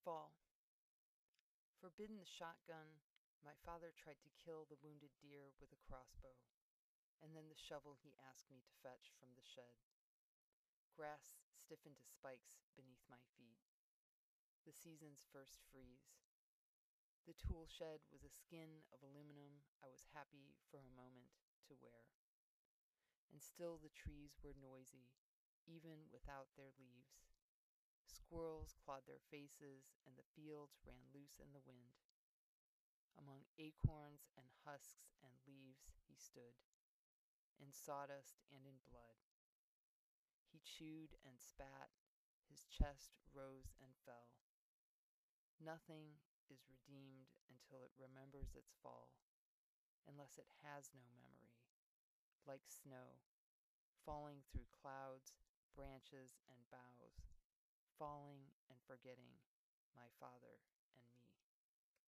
Fall. Forbidden the shotgun, my father tried to kill the wounded deer with a crossbow, and then the shovel he asked me to fetch from the shed. Grass stiffened to spikes beneath my feet. The season's first freeze. The tool shed was a skin of aluminum I was happy for a moment to wear. And still the trees were noisy, even without their leaves. Squirrels clawed their faces, and the fields ran loose in the wind. Among acorns and husks and leaves he stood, in sawdust and in blood. He chewed and spat, his chest rose and fell. Nothing is redeemed until it remembers its fall, unless it has no memory, like snow, falling through clouds, branches, and boughs, falling and forgetting,